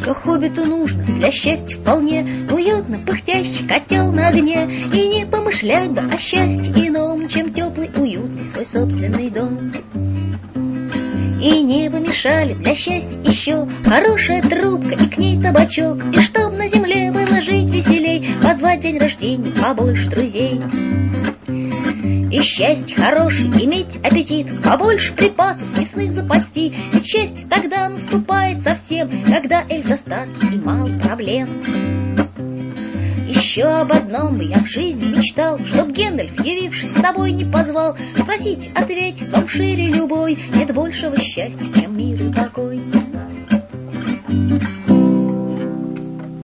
что хоббиту нужно для счастья вполне уютно пыхтящий котел на огне, и не помышлять бы о счастье ином, чем теплый, уютный свой собственный дом. И не помешали для счастья еще хорошая трубка и к ней табачок, и чтоб на земле было жить веселей, позвать в день рождения побольше друзей. И счастье хорошее иметь аппетит, побольше припасов съестных запасти, ведь счастье тогда наступает совсем, когда эльф достатки и мало проблем. Еще об одном бы я в жизни мечтал, чтоб Гендальф, явившись с собой, не позвал. Спросить, ответит вам шире любой, нет большего счастья, чем мир и покой.